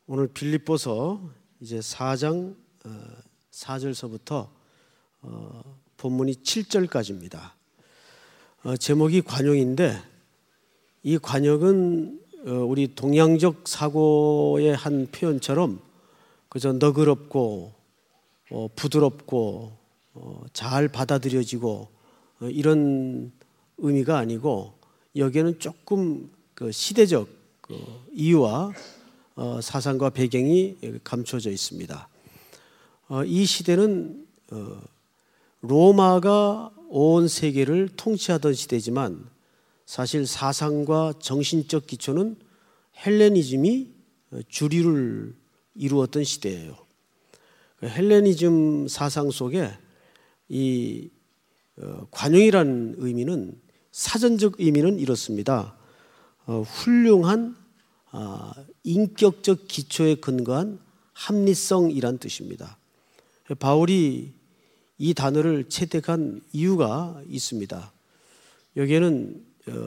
오늘 빌립보서 이제 4장 4절서부터 본문이 7절까지입니다. 제목이 관용인데 이 관용은 우리 동양적 사고의 한 표현처럼 그저 너그럽고 부드럽고 잘 받아들여지고 이런 의미가 아니고 여기에는 조금 그 시대적 이유와 사상과 배경이 감춰져 있습니다. 이 시대는 로마가 온 세계를 통치하던 시대지만 사실 사상과 정신적 기초는 헬레니즘이 주류를 이루었던 시대예요. 헬레니즘 사상 속에 이 관용이라는 의미는 사전적 의미는 이렇습니다. 훌륭한 인격적 기초에 근거한 합리성이란 뜻입니다. 바울이 이 단어를 채택한 이유가 있습니다. 여기에는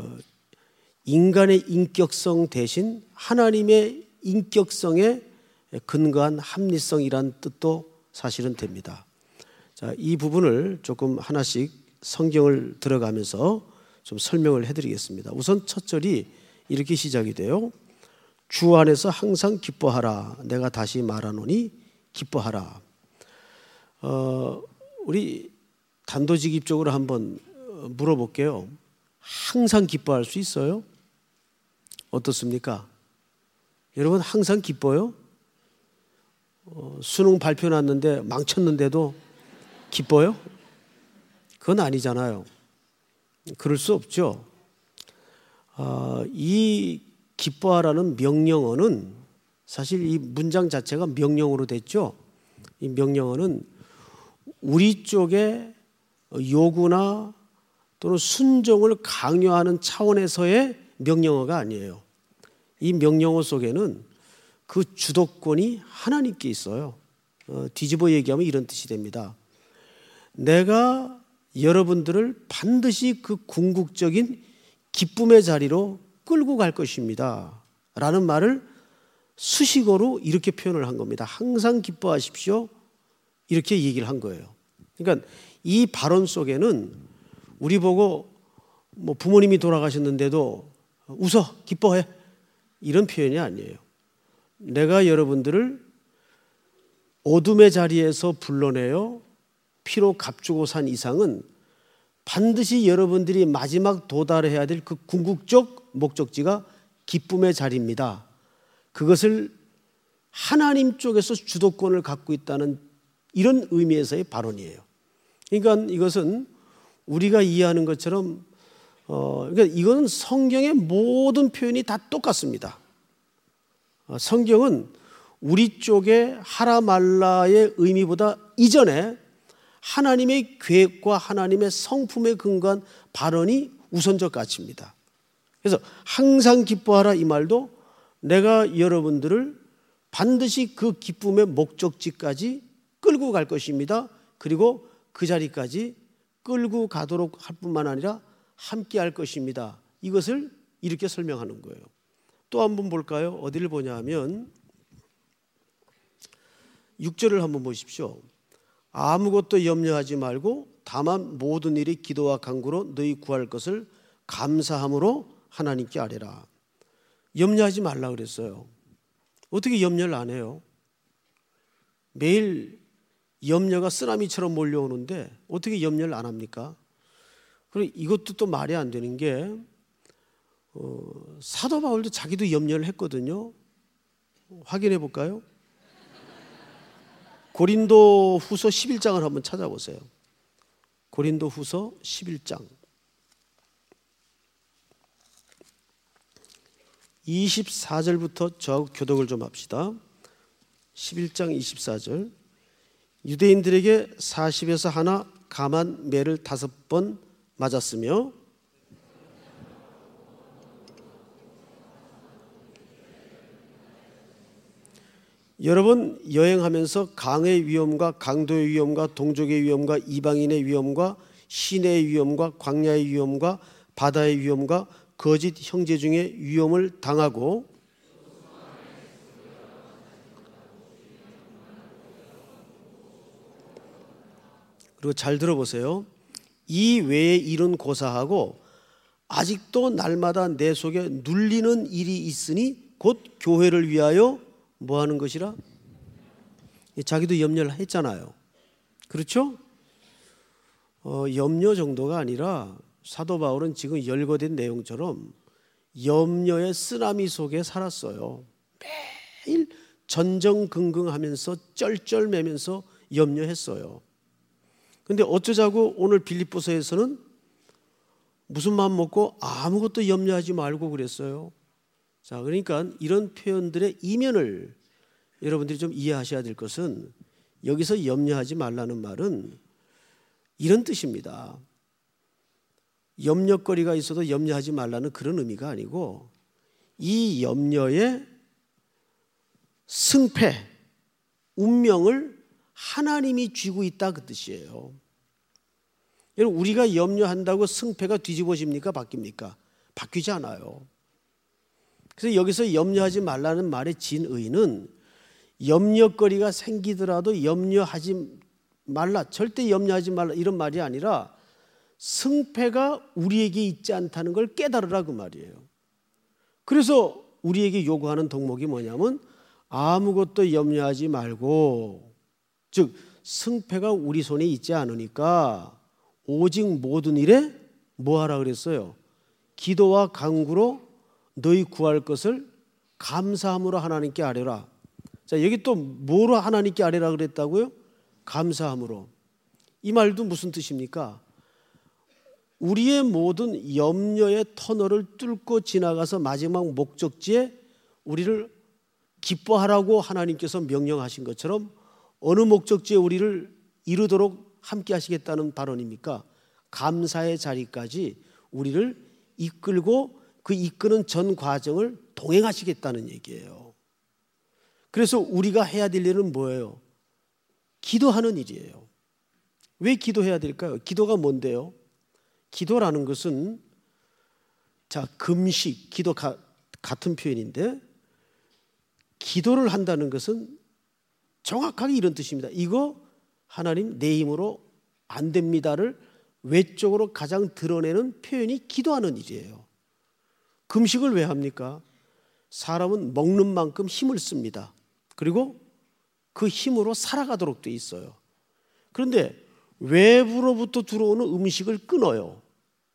인간의 인격성 대신 하나님의 인격성에 근거한 합리성이란 뜻도 사실은 됩니다. 자, 이 부분을 조금 하나씩 성경을 들어가면서 좀 설명을 해드리겠습니다. 우선 첫 절이 이렇게 시작이 돼요. 주 안에서 항상 기뻐하라. 내가 다시 말하노니 기뻐하라. 우리 단도직입적으로 한번 물어볼게요. 항상 기뻐할 수 있어요? 어떻습니까? 여러분 항상 기뻐요? 수능 발표 났는데 망쳤는데도 기뻐요? 그건 아니잖아요. 그럴 수 없죠. 이 기뻐하라는 명령어는 사실 이 문장 자체가 명령어로 됐죠. 이 명령어는 우리 쪽의 요구나 또는 순종을 강요하는 차원에서의 명령어가 아니에요. 이 명령어 속에는 그 주도권이 하나님께 있어요. 뒤집어 얘기하면 이런 뜻이 됩니다. 내가 여러분들을 반드시 그 궁극적인 기쁨의 자리로 끌고 갈 것입니다 라는 말을 수식어로 이렇게 표현을 한 겁니다. 항상 기뻐하십시오 이렇게 얘기를 한 거예요. 그러니까 이 발언 속에는 우리 보고 뭐 부모님이 돌아가셨는데도 웃어 기뻐해 이런 표현이 아니에요. 내가 여러분들을 어둠의 자리에서 불러내어 피로 값주고 산 이상은 반드시 여러분들이 마지막 도달해야 될 그 궁극적 목적지가 기쁨의 자리입니다. 그것을 하나님 쪽에서 주도권을 갖고 있다는 이런 의미에서의 발언이에요. 그러니까 이것은 우리가 이해하는 것처럼 그러니까 이건 성경의 모든 표현이 다 똑같습니다. 성경은 우리 쪽의 하라말라의 의미보다 이전에 하나님의 계획과 하나님의 성품에 근거한 발언이 우선적 가치입니다. 그래서 항상 기뻐하라 이 말도 내가 여러분들을 반드시 그 기쁨의 목적지까지 끌고 갈 것입니다. 그리고 그 자리까지 끌고 가도록 할 뿐만 아니라 함께 할 것입니다. 이것을 이렇게 설명하는 거예요. 또 한번 볼까요? 어디를 보냐 하면 6절을 한번 보십시오. 아무것도 염려하지 말고 다만 모든 일이 기도와 간구로 너희 구할 것을 감사함으로 하나님께 아뢰라. 염려하지 말라 그랬어요. 어떻게 염려를 안 해요? 매일 염려가 쓰나미처럼 몰려오는데 어떻게 염려를 안 합니까? 그리고 이것도 또 말이 안 되는 게 사도 바울도 자기도 염려를 했거든요. 확인해 볼까요? 고린도 후서 11장을 한번 찾아보세요. 고린도 후서 11장 24절부터 저하고 교독을 좀 합시다. 11장 24절 유대인들에게 40에서 하나 감한 매를 5번 맞았으며 여러분 여행하면서 강의 위험과 강도의 위험과 동족의 위험과 이방인의 위험과 시내의 위험과 광야의 위험과 바다의 위험과 거짓 형제 중에 위험을 당하고 그리고 잘 들어보세요. 이 외의 일은 고사하고 아직도 날마다 내 속에 눌리는 일이 있으니 곧 교회를 위하여 뭐 하는 것이라? 자기도 염려를 했잖아요. 그렇죠? 염려 정도가 아니라 사도 바울은 지금 열거된 내용처럼 염려의 쓰나미 속에 살았어요. 매일 전전긍긍하면서 쩔쩔매면서 염려했어요. 근데 어쩌자고 오늘 빌립보서에서는 무슨 마음 먹고 아무것도 염려하지 말고 그랬어요. 자, 그러니까 이런 표현들의 이면을 여러분들이 좀 이해하셔야 될 것은 여기서 염려하지 말라는 말은 이런 뜻입니다. 염려거리가 있어도 염려하지 말라는 그런 의미가 아니고 이 염려의 승패, 운명을 하나님이 쥐고 있다 그 뜻이에요. 여러분, 우리가 염려한다고 승패가 뒤집어집니까? 바뀝니까? 바뀌지 않아요. 그래서 여기서 염려하지 말라는 말의 진의는 염려거리가 생기더라도 염려하지 말라, 절대 염려하지 말라 이런 말이 아니라 승패가 우리에게 있지 않다는 걸 깨달으라 그 말이에요. 그래서 우리에게 요구하는 덕목이 뭐냐면 아무것도 염려하지 말고, 즉 승패가 우리 손에 있지 않으니까 오직 모든 일에 뭐하라 그랬어요? 기도와 간구로 너희 구할 것을 감사함으로 하나님께 아뢰라. 자, 여기 또 뭐로 하나님께 아뢰라 그랬다고요? 감사함으로. 이 말도 무슨 뜻입니까? 우리의 모든 염려의 터널을 뚫고 지나가서 마지막 목적지에 우리를 기뻐하라고 하나님께서 명령하신 것처럼 어느 목적지에 우리를 이루도록 함께 하시겠다는 발언입니까? 감사의 자리까지 우리를 이끌고 그 이끄는 전 과정을 동행하시겠다는 얘기예요. 그래서 우리가 해야 될 일은 뭐예요? 기도하는 일이에요. 왜 기도해야 될까요? 기도가 뭔데요? 기도라는 것은, 자, 금식, 기도 같은 표현인데, 기도를 한다는 것은 정확하게 이런 뜻입니다. 이거 하나님 내 힘으로 안 됩니다를 외적으로 가장 드러내는 표현이 기도하는 일이에요. 금식을 왜 합니까? 사람은 먹는 만큼 힘을 씁니다. 그리고 그 힘으로 살아가도록 돼 있어요. 그런데 외부로부터 들어오는 음식을 끊어요.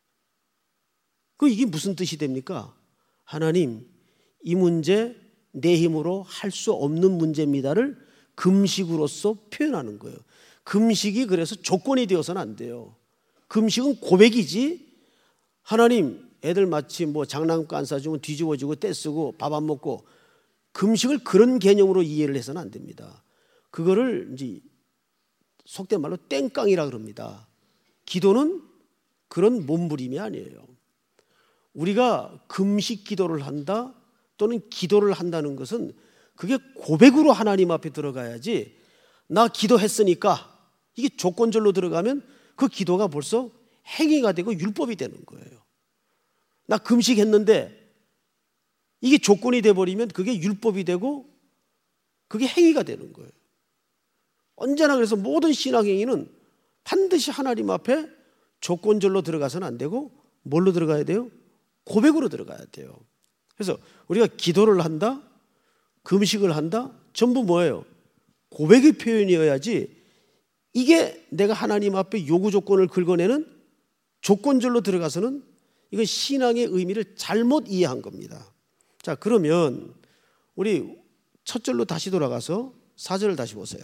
이게 무슨 뜻이 됩니까? 하나님, 이 문제 내 힘으로 할 수 없는 문제입니다를 금식으로서 표현하는 거예요. 금식이 그래서 조건이 되어서는 안 돼요. 금식은 고백이지, 하나님 애들 마치 뭐 장난감 안 사주면 뒤집어지고 떼쓰고 밥 안 먹고, 금식을 그런 개념으로 이해를 해서는 안 됩니다. 그거를 이제 속된 말로 땡깡이라 그럽니다. 기도는 그런 몸부림이 아니에요. 우리가 금식 기도를 한다 또는 기도를 한다는 것은 그게 고백으로 하나님 앞에 들어가야지, 나 기도했으니까 이게 조건절로 들어가면 그 기도가 벌써 행위가 되고 율법이 되는 거예요. 나 금식했는데 이게 조건이 돼버리면 그게 율법이 되고 그게 행위가 되는 거예요. 언제나 그래서 모든 신앙행위는 반드시 하나님 앞에 조건절로 들어가서는 안 되고 뭘로 들어가야 돼요? 고백으로 들어가야 돼요. 그래서 우리가 기도를 한다, 금식을 한다, 전부 뭐예요? 고백의 표현이어야지, 이게 내가 하나님 앞에 요구 조건을 긁어내는 조건절로 들어가서는 이건 신앙의 의미를 잘못 이해한 겁니다. 자, 그러면 우리 첫 절로 다시 돌아가서 4절을 다시 보세요.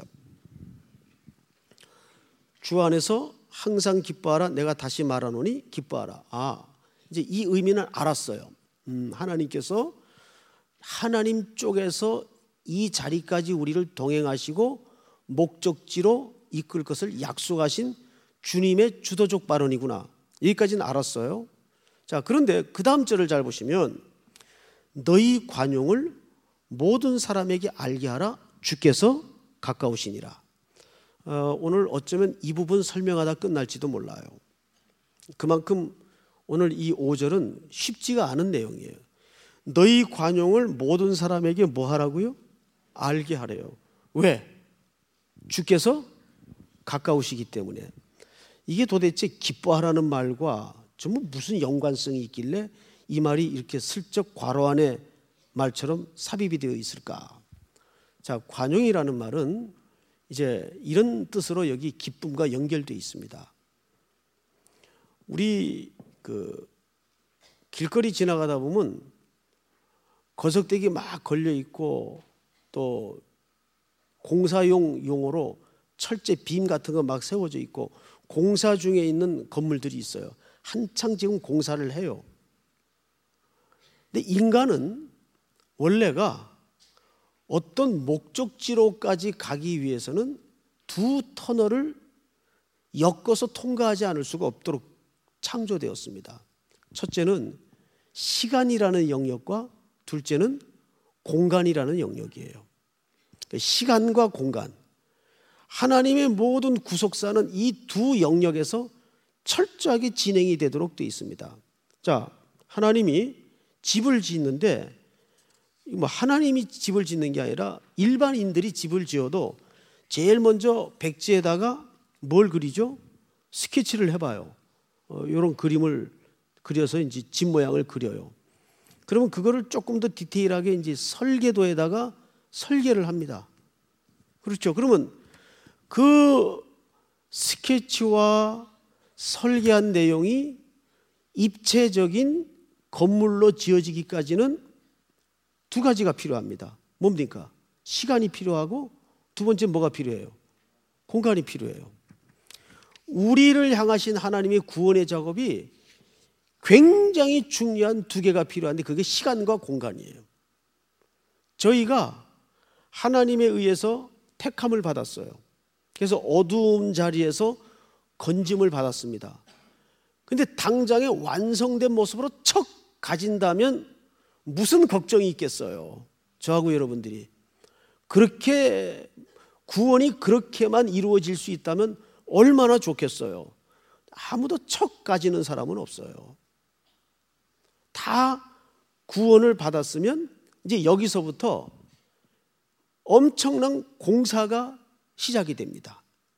주 안에서 항상 기뻐하라. 내가 다시 말하노니 기뻐하라. 이제 이 의미는 알았어요. 하나님께서 하나님 쪽에서 이 자리까지 우리를 동행하시고 목적지로 이끌 것을 약속하신 주님의 주도적 발언이구나. 여기까지는 알았어요. 자, 그런데 그 다음 절을 잘 보시면 너희 관용을 모든 사람에게 알게 하라. 주께서 가까우시니라. 오늘 어쩌면 이 부분 설명하다 끝날지도 몰라요. 그만큼 오늘 이 5절은 쉽지가 않은 내용이에요. 너희 관용을 모든 사람에게 뭐 하라고요? 알게 하래요. 왜? 주께서 가까우시기 때문에. 이게 도대체 기뻐하라는 말과 전부 무슨 연관성이 있길래 이 말이 이렇게 슬쩍 괄호 안에 말처럼 삽입이 되어 있을까? 자, 관용이라는 말은 이제 이런 뜻으로 여기 기쁨과 연결되어 있습니다. 우리 길거리 지나가다 보면 거석대기 막 걸려 있고 또 공사용 용어로 철제 빔 같은 거 막 세워져 있고 공사 중에 있는 건물들이 있어요. 한창 지금 공사를 해요. 근데 인간은 원래가 어떤 목적지로까지 가기 위해서는 두 터널을 엮어서 통과하지 않을 수가 없도록 창조되었습니다. 첫째는 시간이라는 영역과 둘째는 공간이라는 영역이에요. 시간과 공간, 하나님의 모든 구속사는 이 두 영역에서 철저하게 진행이 되도록 되어 있습니다. 자, 하나님이 집을 짓는데 하나님이 집을 짓는 게 아니라 일반인들이 집을 지어도 제일 먼저 백지에다가 뭘 그리죠? 스케치를 해봐요. 이런 그림을 그려서 이제 집 모양을 그려요. 그러면 그거를 조금 더 디테일하게 이제 설계도에다가 설계를 합니다. 그렇죠? 그러면 그 스케치와 설계한 내용이 입체적인 건물로 지어지기까지는 두 가지가 필요합니다. 뭡니까? 시간이 필요하고 두 번째 뭐가 필요해요? 공간이 필요해요. 우리를 향하신 하나님의 구원의 작업이 굉장히 중요한 두 개가 필요한데 그게 시간과 공간이에요. 저희가 하나님에 의해서 택함을 받았어요. 그래서 어두운 자리에서 건짐을 받았습니다. 근데 당장에 완성된 모습으로 척 가진다면 무슨 걱정이 있겠어요? 저하고 여러분들이. 그렇게 구원이 그렇게만 이루어질 수 있다면 얼마나 좋겠어요. 아무도 척 가지는 사람은 없어요. 다 구원을 받았으면 이제 여기서부터 엄청난 공사가 시작이 됩니다.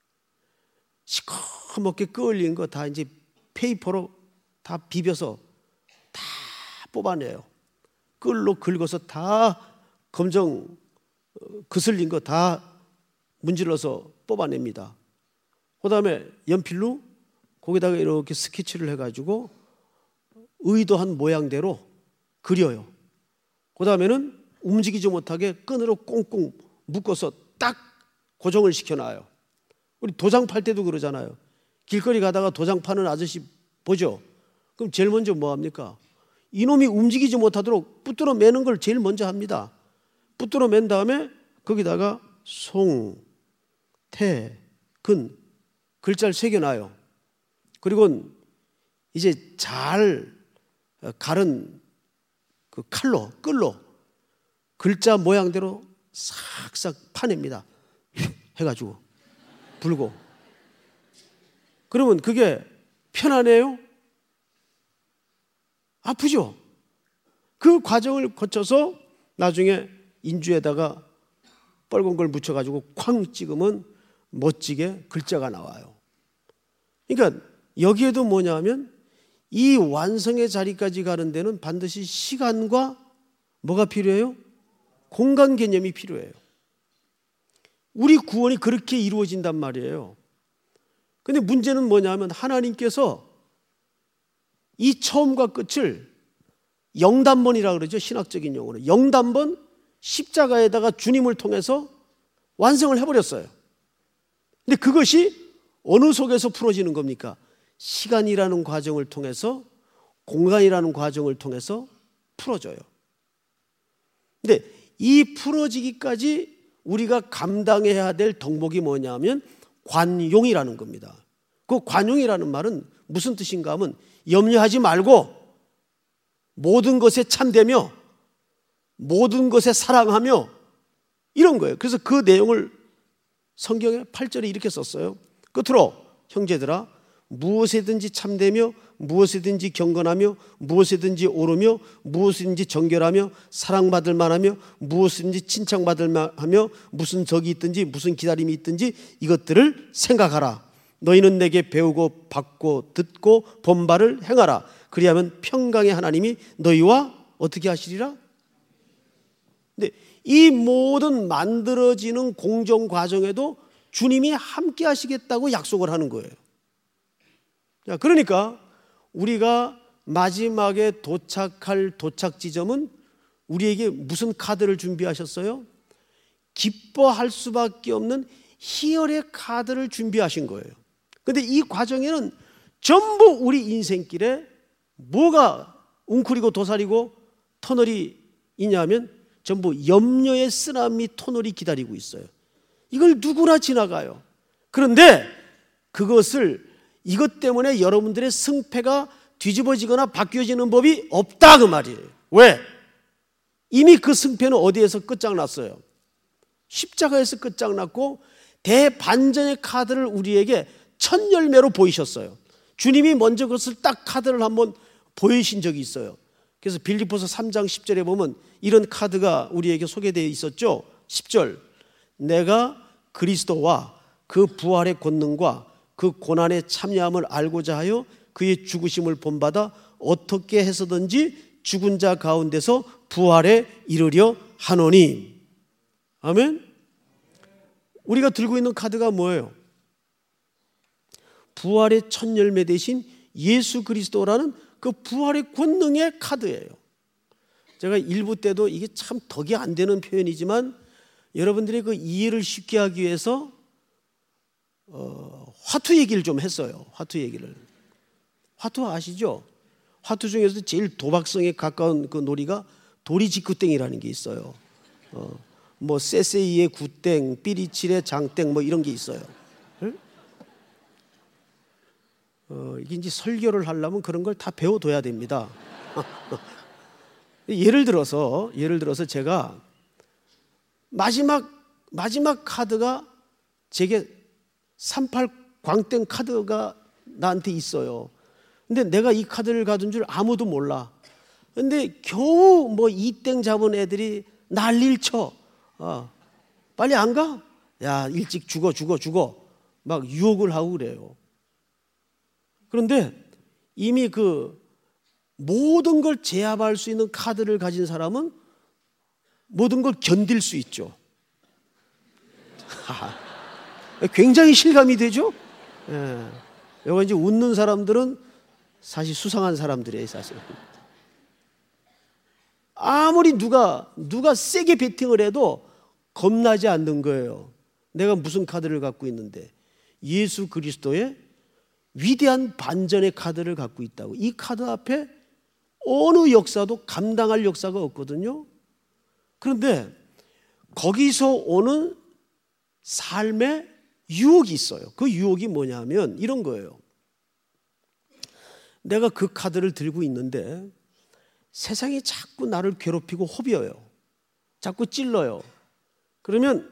시커멓게 끄을린 거 다 이제 페이퍼로 다 비벼서 다 뽑아내요. 끌로 긁어서 다 검정 그슬린 거 다 문질러서 뽑아냅니다. 그 다음에 연필로 거기다가 이렇게 스케치를 해가지고 의도한 모양대로 그려요. 그 다음에는 움직이지 못하게 끈으로 꽁꽁 묶어서 딱 고정을 시켜놔요. 우리 도장 팔 때도 그러잖아요. 길거리 가다가 도장 파는 아저씨 보죠? 그럼 제일 먼저 뭐 합니까? 이놈이 움직이지 못하도록 붙들어 매는 걸 제일 먼저 합니다. 붙들어 맨 다음에 거기다가 송, 태, 근 글자를 새겨놔요. 그리고 이제 잘 갈은 그 칼로, 끌로 글자 모양대로 싹싹 파냅니다. 해가지고 불고. 그러면 그게 편안해요? 아프죠? 그 과정을 거쳐서 나중에 인주에다가 빨간 걸 묻혀가지고 쾅 찍으면 멋지게 글자가 나와요. 그러니까 여기에도 뭐냐면 이 완성의 자리까지 가는 데는 반드시 시간과 뭐가 필요해요? 공간 개념이 필요해요. 우리 구원이 그렇게 이루어진단 말이에요. 근데 문제는 뭐냐면 하나님께서 이 처음과 끝을 영단번이라고 그러죠. 신학적인 용어로. 영단번 십자가에다가 주님을 통해서 완성을 해버렸어요. 근데 그것이 어느 속에서 풀어지는 겁니까? 시간이라는 과정을 통해서, 공간이라는 과정을 통해서 풀어져요. 근데 이 풀어지기까지 우리가 감당해야 될 덕목이 뭐냐면 관용이라는 겁니다. 그 관용이라는 말은 무슨 뜻인가 하면 염려하지 말고 모든 것에 참되며 모든 것에 사랑하며 이런 거예요. 그래서 그 내용을 성경에 8절에 이렇게 썼어요. 끝으로 형제들아 무엇에든지 참되며 무엇에든지 경건하며 무엇에든지 오르며 무엇이든지 정결하며 사랑받을 만하며 무엇이든지 칭찬받을 만하며 무슨 덕이 있든지 무슨 기다림이 있든지 이것들을 생각하라. 너희는 내게 배우고 받고 듣고 본 바를 행하라. 그리하면 평강의 하나님이 너희와 어떻게 하시리라? 근데 이 모든 만들어지는 공정 과정에도 주님이 함께 하시겠다고 약속을 하는 거예요. 자, 그러니까 우리가 마지막에 도착할 도착 지점은 우리에게 무슨 카드를 준비하셨어요? 기뻐할 수밖에 없는 희열의 카드를 준비하신 거예요. 그런데 이 과정에는 전부 우리 인생길에 뭐가 웅크리고 도사리고 터널이 있냐면 전부 염려의 쓰나미 터널이 기다리고 있어요. 이걸 누구나 지나가요. 그런데 그것을 이것 때문에 여러분들의 승패가 뒤집어지거나 바뀌어지는 법이 없다 그 말이에요. 왜? 이미 그 승패는 어디에서 끝장났어요? 십자가에서 끝장났고 대반전의 카드를 우리에게 첫 열매로 보이셨어요. 주님이 먼저 그것을 딱 카드를 한번 보이신 적이 있어요. 그래서 빌립보서 3장 10절에 보면 이런 카드가 우리에게 소개되어 있었죠. 10절, 내가 그리스도와 그 부활의 권능과 그 고난의 참여함을 알고자 하여 그의 죽으심을 본받아 어떻게 해서든지 죽은 자 가운데서 부활에 이르려 하노니. 아멘. 우리가 들고 있는 카드가 뭐예요? 부활의 첫 열매 대신 예수 그리스도라는 그 부활의 권능의 카드예요. 제가 일부 때도 이게 참 덕이 안 되는 표현이지만 여러분들이 그 이해를 쉽게 하기 위해서 화투 얘기를 좀 했어요. 화투 얘기를. 화투 아시죠? 화투 중에서도 제일 도박성에 가까운 그 놀이가 도리지구땡이라는 게 있어요. 뭐 세세이의 구땡, 삐리칠의 장땡 뭐 이런 게 있어요. 이게 이제 설교를 하려면 그런 걸 다 배워둬야 됩니다. 예를 들어서 제가 마지막 카드가 제게 38 광땡 카드가 나한테 있어요. 근데 내가 이 카드를 가둔 줄 아무도 몰라. 근데 겨우 뭐 2땡 잡은 애들이 난리를 쳐. 빨리 안 가? 야, 일찍 죽어. 막 유혹을 하고 그래요. 그런데 이미 그 모든 걸 제압할 수 있는 카드를 가진 사람은 모든 걸 견딜 수 있죠. 굉장히 실감이 되죠? 예. 여기 이제 웃는 사람들은 사실 수상한 사람들이에요, 사실. 아무리 누가 세게 베팅을 해도 겁나지 않는 거예요. 내가 무슨 카드를 갖고 있는데 예수 그리스도의 위대한 반전의 카드를 갖고 있다고. 이 카드 앞에 어느 역사도 감당할 역사가 없거든요. 그런데 거기서 오는 삶의 유혹이 있어요. 그 유혹이 뭐냐면 이런 거예요. 내가 그 카드를 들고 있는데 세상이 자꾸 나를 괴롭히고 호비어요. 자꾸 찔러요. 그러면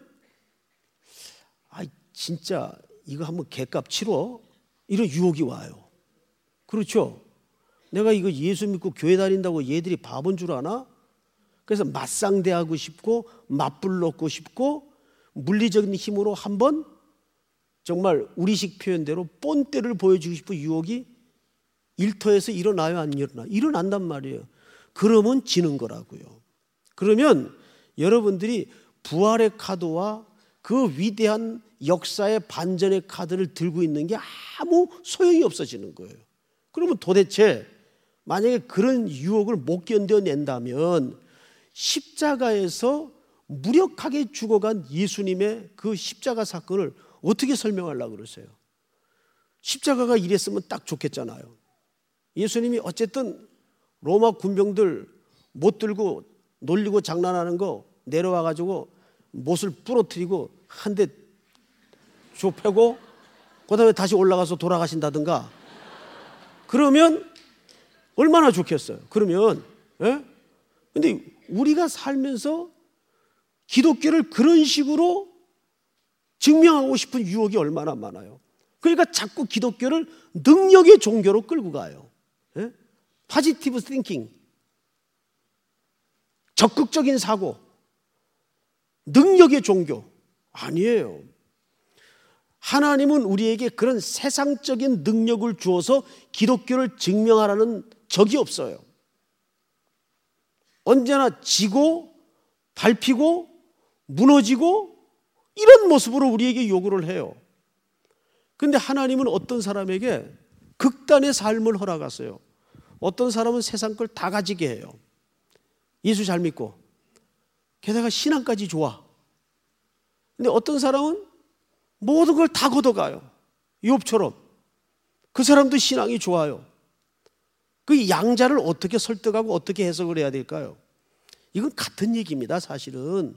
진짜 이거 한번 개값 치러? 이런 유혹이 와요. 그렇죠? 내가 이거 예수 믿고 교회 다닌다고 얘들이 바본 줄 아나? 그래서 맞상대하고 싶고 맞불렀고 싶고 물리적인 힘으로 한번 정말 우리식 표현대로 본때를 보여주고 싶은 유혹이 일터에서 일어나요, 안 일어나? 일어난단 말이에요. 그러면 지는 거라고요. 그러면 여러분들이 부활의 카드와 그 위대한 역사의 반전의 카드를 들고 있는 게 아무 소용이 없어지는 거예요. 그러면 도대체 만약에 그런 유혹을 못 견뎌낸다면 십자가에서 무력하게 죽어간 예수님의 그 십자가 사건을 어떻게 설명하려고 그러세요? 십자가가 이랬으면 딱 좋겠잖아요. 예수님이 어쨌든 로마 군병들 못 들고 놀리고 장난하는 거 내려와가지고 못을 부러뜨리고 한 대 좁혀고 그 다음에 다시 올라가서 돌아가신다든가 그러면 얼마나 좋겠어요. 그러면 근데 우리가 살면서 기독교를 그런 식으로 증명하고 싶은 유혹이 얼마나 많아요. 그러니까 자꾸 기독교를 능력의 종교로 끌고 가요. 포지티브 띵킹, 적극적인 사고, 능력의 종교 아니에요. 하나님은 우리에게 그런 세상적인 능력을 주어서 기독교를 증명하라는 적이 없어요. 언제나 지고 밟히고 무너지고 이런 모습으로 우리에게 요구를 해요. 그런데 하나님은 어떤 사람에게 극단의 삶을 허락하세요. 어떤 사람은 세상 걸 다 가지게 해요. 예수 잘 믿고 게다가 신앙까지 좋아. 근데 어떤 사람은 모든 걸 다 걷어가요. 욥처럼. 그 사람도 신앙이 좋아요. 그 양자를 어떻게 설득하고 어떻게 해석을 해야 될까요? 이건 같은 얘기입니다. 사실은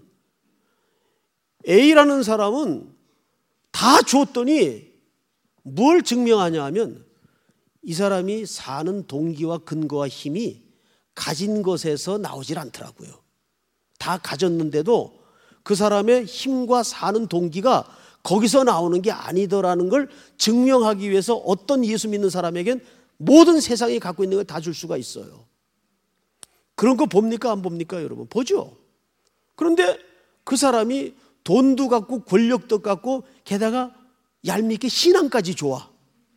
A라는 사람은 다 줬더니 뭘 증명하냐 하면 이 사람이 사는 동기와 근거와 힘이 가진 것에서 나오질 않더라고요. 다 가졌는데도 그 사람의 힘과 사는 동기가 거기서 나오는 게 아니더라는 걸 증명하기 위해서 어떤 예수 믿는 사람에겐 모든 세상이 갖고 있는 걸 다 줄 수가 있어요. 그런 거 봅니까? 안 봅니까? 여러분 보죠. 그런데 그 사람이 돈도 갖고 권력도 갖고 게다가 얄밉게 신앙까지 좋아.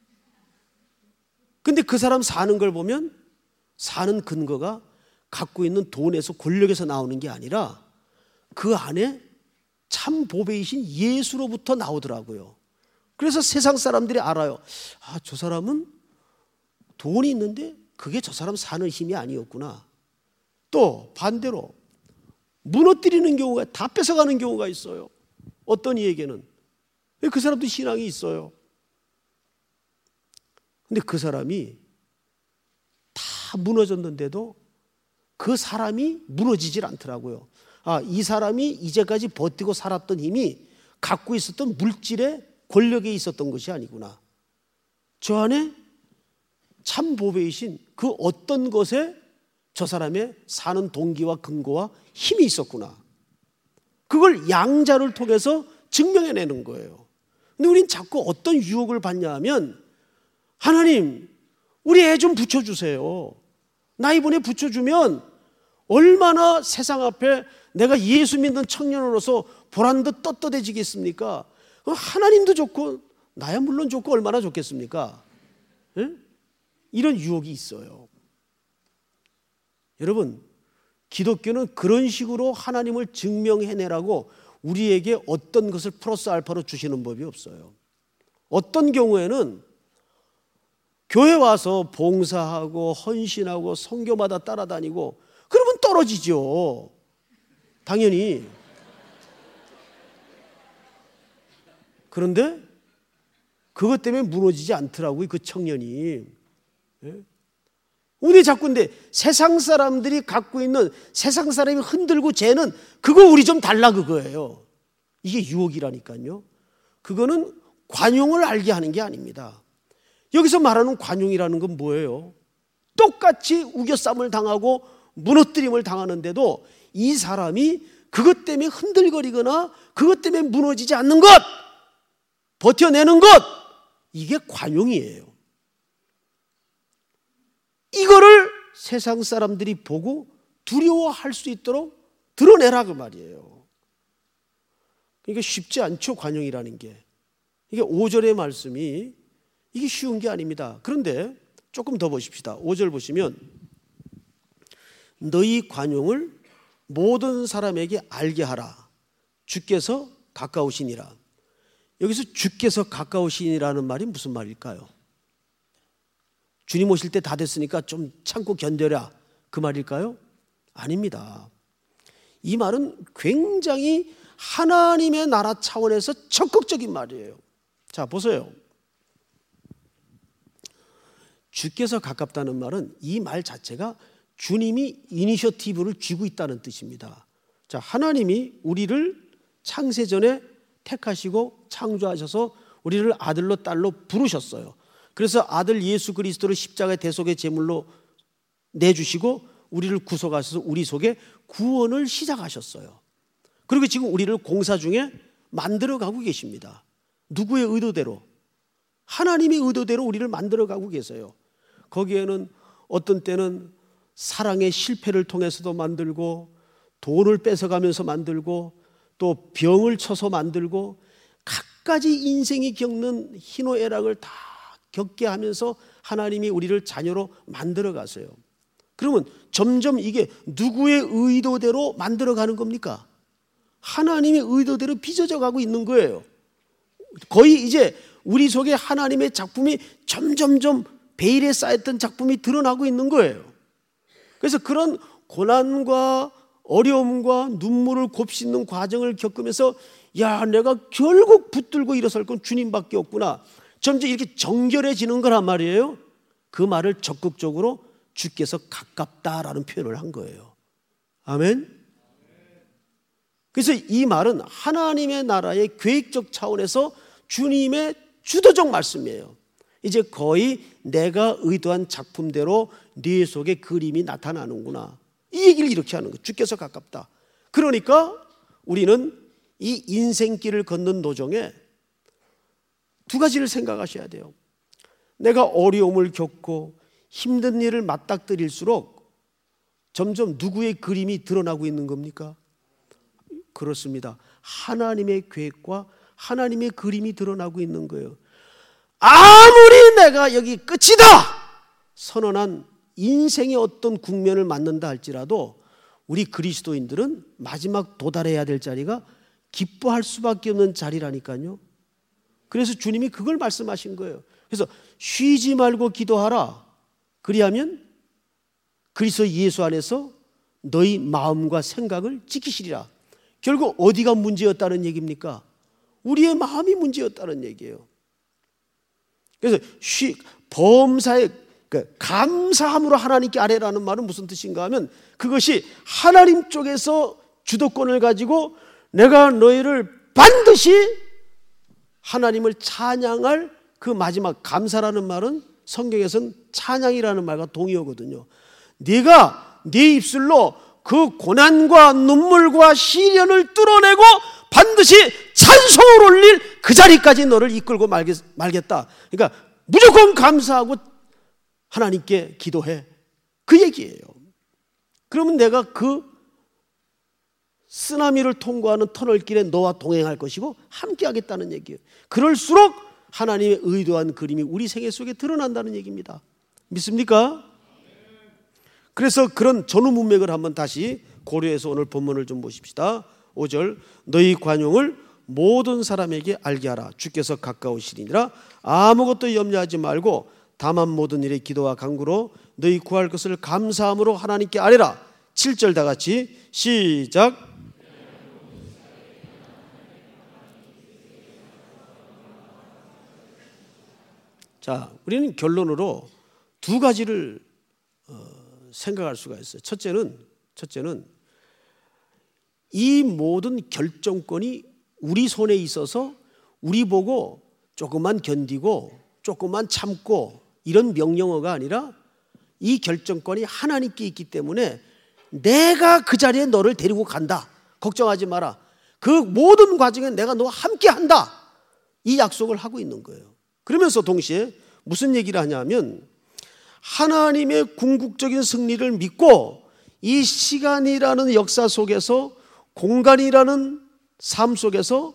근데 그 사람 사는 걸 보면 사는 근거가 갖고 있는 돈에서 권력에서 나오는 게 아니라 그 안에 참 보배이신 예수로부터 나오더라고요. 그래서 세상 사람들이 알아요. 아, 저 사람은 돈이 있는데 그게 저 사람 사는 힘이 아니었구나. 또 반대로 무너뜨리는 경우가 다 뺏어가는 경우가 있어요. 어떤 이에게는 그 사람도 신앙이 있어요. 근데 그 사람이 다 무너졌는데도 그 사람이 무너지질 않더라고요. 아, 이 사람이 이제까지 버티고 살았던 힘이 갖고 있었던 물질의 권력에 있었던 것이 아니구나. 저 안에 참 보배이신 그 어떤 것에 저 사람의 사는 동기와 근거와 힘이 있었구나. 그걸 양자를 통해서 증명해내는 거예요. 근데 우린 자꾸 어떤 유혹을 받냐 하면 하나님, 우리 애 좀 붙여주세요. 나 이번에 붙여주면 얼마나 세상 앞에 내가 예수 믿는 청년으로서 보란듯 떳떳해지겠습니까? 하나님도 좋고 나야 물론 좋고 얼마나 좋겠습니까? 네? 이런 유혹이 있어요. 여러분, 기독교는 그런 식으로 하나님을 증명해내라고 우리에게 어떤 것을 플러스 알파로 주시는 법이 없어요. 어떤 경우에는 교회 와서 봉사하고 헌신하고 선교마다 따라다니고 그러면 떨어지죠. 당연히. 그런데 그것 때문에 무너지지 않더라고요. 그 청년이. 우리 자꾸 근데 세상 사람들이 갖고 있는 세상 사람이 흔들고 쟤는 그거 우리 좀 달라 그거예요. 이게 유혹이라니까요. 그거는 관용을 알게 하는 게 아닙니다. 여기서 말하는 관용이라는 건 뭐예요? 똑같이 우겨쌈을 당하고 무너뜨림을 당하는데도 이 사람이 그것 때문에 흔들거리거나 그것 때문에 무너지지 않는 것, 버텨내는 것, 이게 관용이에요. 이거를 세상 사람들이 보고 두려워할 수 있도록 드러내라 그 말이에요. 그러니까 쉽지 않죠, 관용이라는 게. 이게 5절의 말씀이 이게 쉬운 게 아닙니다. 그런데 조금 더 보십시다. 5절 보시면 너희 관용을 모든 사람에게 알게 하라. 주께서 가까우시니라. 여기서 주께서 가까우시니라는 말이 무슨 말일까요? 주님 오실 때 다 됐으니까 좀 참고 견뎌라 그 말일까요? 아닙니다. 이 말은 굉장히 하나님의 나라 차원에서 적극적인 말이에요. 자, 보세요. 주께서 가깝다는 말은 이 말 자체가 주님이 이니셔티브를 쥐고 있다는 뜻입니다. 자, 하나님이 우리를 창세전에 택하시고 창조하셔서 우리를 아들로 딸로 부르셨어요. 그래서 아들 예수 그리스도를 십자가의 대속의 제물로 내주시고 우리를 구속하셔서 우리 속에 구원을 시작하셨어요. 그리고 지금 우리를 공사 중에 만들어가고 계십니다. 누구의 의도대로? 하나님의 의도대로 우리를 만들어가고 계세요. 거기에는 어떤 때는 사랑의 실패를 통해서도 만들고 돈을 뺏어가면서 만들고 또 병을 쳐서 만들고 가지 인생이 겪는 희노애락을 다 겪게 하면서 하나님이 우리를 자녀로 만들어 가세요. 그러면 점점 이게 누구의 의도대로 만들어 가는 겁니까? 하나님의 의도대로 빚어져 가고 있는 거예요. 거의 이제 우리 속에 하나님의 작품이 점점점 베일에 쌓였던 작품이 드러나고 있는 거예요. 그래서 그런 고난과 어려움과 눈물을 곱씹는 과정을 겪으면서 야, 내가 결국 붙들고 일어설 건 주님밖에 없구나. 점점 이렇게 정결해지는 거란 말이에요. 그 말을 적극적으로 주께서 가깝다라는 표현을 한 거예요. 아멘. 그래서 이 말은 하나님의 나라의 계획적 차원에서 주님의 주도적 말씀이에요. 이제 거의 내가 의도한 작품대로 네 속에 그림이 나타나는구나. 이 얘기를 이렇게 하는 거예요. 주께서 가깝다. 그러니까 우리는 이 인생길을 걷는 도중에 두 가지를 생각하셔야 돼요. 내가 어려움을 겪고 힘든 일을 맞닥뜨릴수록 점점 누구의 그림이 드러나고 있는 겁니까? 그렇습니다. 하나님의 계획과 하나님의 그림이 드러나고 있는 거예요. 아무리 내가 여기 끝이다 선언한 인생의 어떤 국면을 맞는다 할지라도 우리 그리스도인들은 마지막 도달해야 될 자리가 기뻐할 수밖에 없는 자리라니까요. 그래서 주님이 그걸 말씀하신 거예요. 그래서 쉬지 말고 기도하라. 그리하면 그리스도 예수 안에서 너희 마음과 생각을 지키시리라. 결국 어디가 문제였다는 얘기입니까? 우리의 마음이 문제였다는 얘기예요. 그래서 범사에 감사함으로 하나님께 아뢰라는 말은 무슨 뜻인가 하면 그것이 하나님 쪽에서 주도권을 가지고 내가 너희를 반드시 하나님을 찬양할 그 마지막 감사라는 말은 성경에서는 찬양이라는 말과 동의어거든요. 네가 네 입술로 그 고난과 눈물과 시련을 뚫어내고 반드시 찬송을 올릴 그 자리까지 너를 이끌고 말겠다. 그러니까 무조건 감사하고 하나님께 기도해. 그 얘기예요. 그러면 내가 그 쓰나미를 통과하는 터널길에 너와 동행할 것이고 함께 하겠다는 얘기예요. 그럴수록 하나님의 의도한 그림이 우리 생애 속에 드러난다는 얘기입니다. 믿습니까? 그래서 그런 전후 문맥을 한번 다시 고려해서 오늘 본문을 좀 보십시다. 5절 너희 관용을 모든 사람에게 알게 하라. 주께서 가까우시리니라. 아무것도 염려하지 말고 다만 모든 일에 기도와 간구로 너희 구할 것을 감사함으로 하나님께 아뢰라. 7절 다 같이 시작. 자, 우리는 결론으로 두 가지를 생각할 수가 있어요. 첫째는 이 모든 결정권이 우리 손에 있어서 우리 보고 조금만 견디고 조금만 참고 이런 명령어가 아니라 이 결정권이 하나님께 있기 때문에 내가 그 자리에 너를 데리고 간다. 걱정하지 마라. 그 모든 과정에 내가 너와 함께 한다. 이 약속을 하고 있는 거예요. 그러면서 동시에 무슨 얘기를 하냐면 하나님의 궁극적인 승리를 믿고 이 시간이라는 역사 속에서 공간이라는 삶 속에서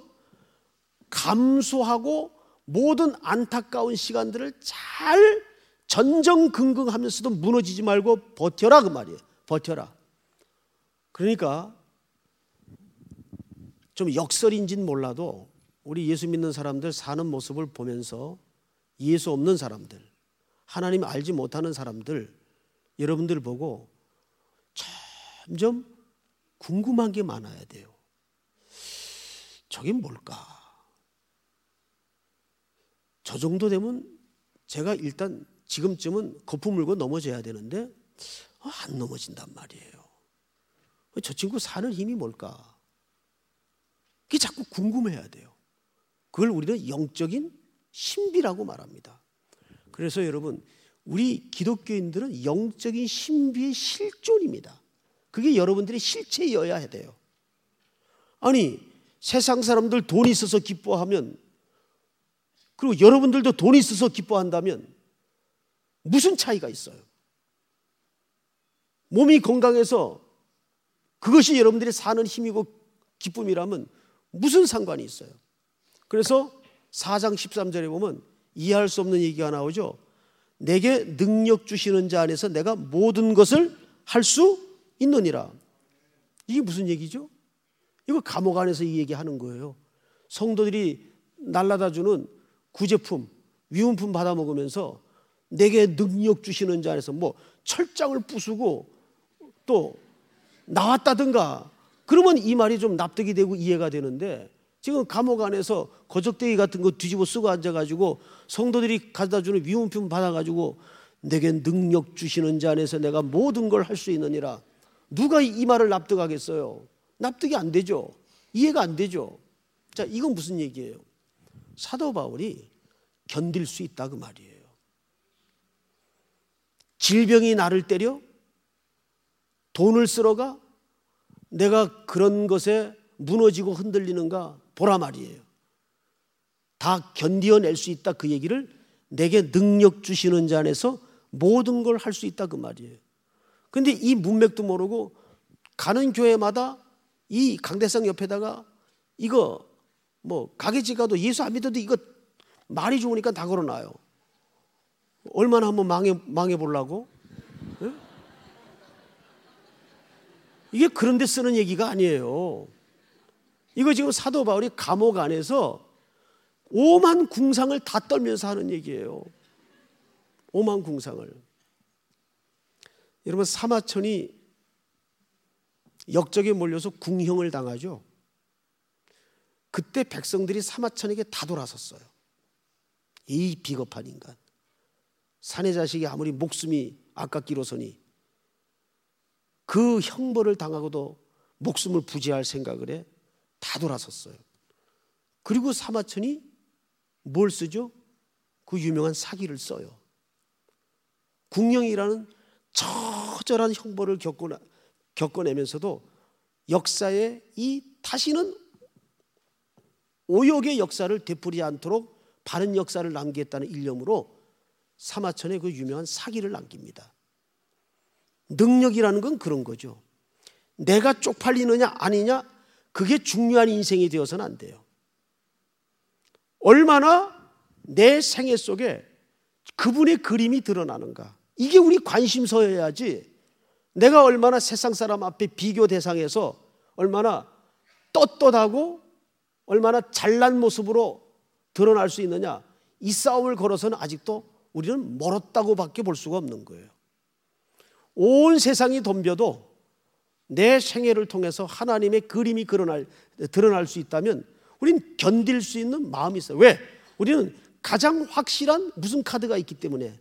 감수하고 모든 안타까운 시간들을 잘 전전긍긍하면서도 무너지지 말고 버텨라 그 말이에요. 버텨라. 그러니까 좀 역설인지는 몰라도 우리 예수 믿는 사람들 사는 모습을 보면서 예수 없는 사람들, 하나님 알지 못하는 사람들, 여러분들 보고 점점 궁금한 게 많아야 돼요. 저게 뭘까? 저 정도 되면 제가 일단 지금쯤은 거품 물고 넘어져야 되는데 안 넘어진단 말이에요. 저 친구 사는 힘이 뭘까? 그게 자꾸 궁금해야 돼요. 그걸 우리는 영적인 신비라고 말합니다. 그래서 여러분, 우리 기독교인들은 영적인 신비의 실존입니다. 그게 여러분들의 실체여야 돼요. 아니, 세상 사람들 돈 있어서 기뻐하면, 그리고 여러분들도 돈 있어서 기뻐한다면 무슨 차이가 있어요? 몸이 건강해서 그것이 여러분들이 사는 힘이고 기쁨이라면 무슨 상관이 있어요? 그래서 4장 13절에 보면 이해할 수 없는 얘기가 나오죠. 내게 능력 주시는 자 안에서 내가 모든 것을 할 수 있느니라. 이게 무슨 얘기죠? 이거 감옥 안에서 이 얘기하는 거예요. 성도들이 날라다 주는 구제품, 위훈품 받아 먹으면서 내게 능력 주시는 자 안에서 뭐 철장을 부수고 또 나왔다든가 그러면 이 말이 좀 납득이 되고 이해가 되는데, 지금 감옥 안에서 거적대기 같은 거 뒤집어 쓰고 앉아가지고 성도들이 가져다 주는 위훈품 받아가지고 내게 능력 주시는 자 안에서 내가 모든 걸 할 수 있느니라. 누가 이 말을 납득하겠어요? 납득이 안 되죠. 이해가 안 되죠. 자, 이건 무슨 얘기예요? 사도 바울이 견딜 수 있다 그 말이에요. 질병이 나를 때려? 돈을 쓸어가? 내가 그런 것에 무너지고 흔들리는가 보라 말이에요. 다 견디어낼 수 있다 그 얘기를, 내게 능력 주시는 자 안에서 모든 걸 할 수 있다 그 말이에요. 근데 이 문맥도 모르고 가는 교회마다 이 강대상 옆에다가 이거 뭐 가게집 가도 예수 안 믿어도 이거 말이 좋으니까 다 걸어놔요. 얼마나 한번 망해 보려고? 네? 이게 그런 데 쓰는 얘기가 아니에요. 이거 지금 사도 바울이 감옥 안에서 오만 궁상을 다 떨면서 하는 얘기예요. 오만 궁상을. 여러분, 사마천이 역적에 몰려서 궁형을 당하죠. 그때 백성들이 사마천에게 다 돌아섰어요. 이 비겁한 인간, 사내 자식이 아무리 목숨이 아깝기로서니 그 형벌을 당하고도 목숨을 부지할 생각을 해 다 돌아섰어요. 그리고 사마천이 뭘 쓰죠? 그 유명한 사기를 써요. 궁형이라는 처절한 형벌을 겪어내면서도 역사에 이 다시는 오욕의 역사를 되풀이하지 않도록 바른 역사를 남기겠다는 일념으로 사마천의 그 유명한 사기를 남깁니다. 능력이라는 건 그런 거죠. 내가 쪽팔리느냐 아니냐, 그게 중요한 인생이 되어서는 안 돼요. 얼마나 내 생애 속에 그분의 그림이 드러나는가, 이게 우리 관심사여야지. 내가 얼마나 세상 사람 앞에 비교 대상에서 얼마나 떳떳하고 얼마나 잘난 모습으로 드러날 수 있느냐, 이 싸움을 걸어서는 아직도 우리는 멀었다고 밖에 볼 수가 없는 거예요. 온 세상이 덤벼도 내 생애를 통해서 하나님의 그림이 드러날 수 있다면 우리는 견딜 수 있는 마음이 있어요. 왜? 우리는 가장 확실한 무슨 카드가 있기 때문에.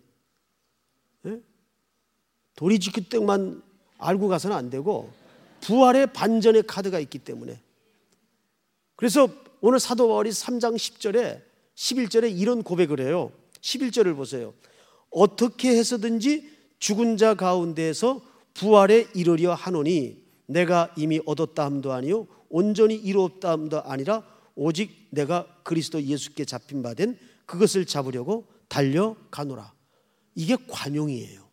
도리지키땡만 알고 가서는 안 되고 부활의 반전의 카드가 있기 때문에. 그래서 오늘 사도 바울이 3장 10절에 11절에 이런 고백을 해요. 11절을 보세요. 어떻게 해서든지 죽은 자 가운데에서 부활에 이르려 하노니 내가 이미 얻었다 함도 아니요 온전히 이루었다 함도 아니라 오직 내가 그리스도 예수께 잡힌 바 된 그것을 잡으려고 달려가노라. 이게 관용이에요.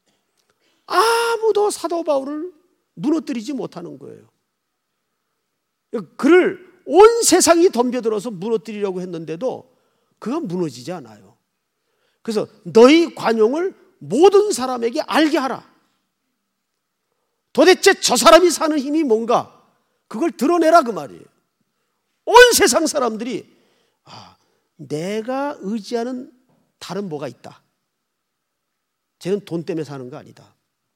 아무도 사도 바울을 무너뜨리지 못하는 거예요. 그를 온 세상이 덤벼들어서 무너뜨리려고 했는데도 그가 무너지지 않아요. 그래서 너희 관용을 모든 사람에게 알게 하라. 도대체 저 사람이 사는 힘이 뭔가 그걸 드러내라 그 말이에요. 온 세상 사람들이 내가 의지하는 다른 뭐가 있다. 쟤는 돈 때문에 사는 거 아니다.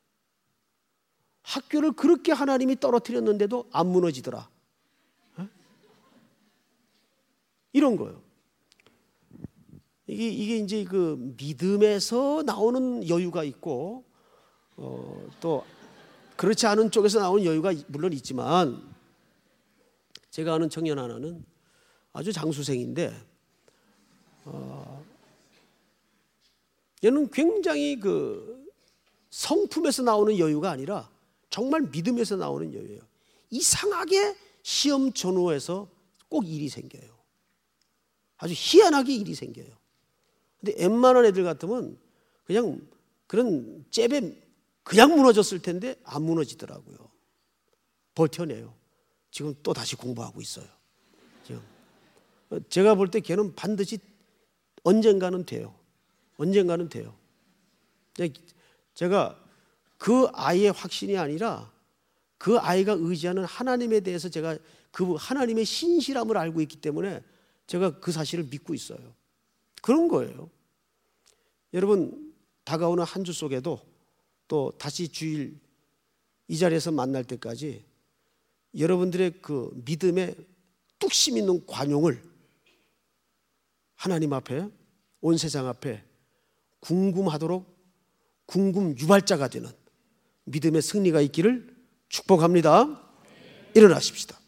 학교를 그렇게 하나님이 떨어뜨렸는데도 안 무너지더라. 이런 거예요. 이게 이제 그 믿음에서 나오는 여유가 있고 또 그렇지 않은 쪽에서 나오는 여유가 물론 있지만, 제가 아는 청년 하나는 아주 장수생인데 얘는 굉장히 그 성품에서 나오는 여유가 아니라 정말 믿음에서 나오는 여유예요. 이상하게 시험 전후에서 꼭 일이 생겨요. 아주 희한하게 일이 생겨요. 근데 웬만한 애들 같으면 그냥 그런 잽에 그냥 무너졌을 텐데 안 무너지더라고요. 버텨내요. 지금 또 다시 공부하고 있어요. 지금. 제가 볼 때 걔는 반드시 언젠가는 돼요. 언젠가는 돼요. 제가 그 아이의 확신이 아니라 그 아이가 의지하는 하나님에 대해서 제가 그 하나님의 신실함을 알고 있기 때문에 제가 그 사실을 믿고 있어요. 그런 거예요. 여러분, 다가오는 한 주 속에도 또 다시 주일 이 자리에서 만날 때까지 여러분들의 그 믿음의 뚝심 있는 관용을 하나님 앞에, 온 세상 앞에 궁금하도록 궁금 유발자가 되는 믿음의 승리가 있기를 축복합니다. 일어나십시다.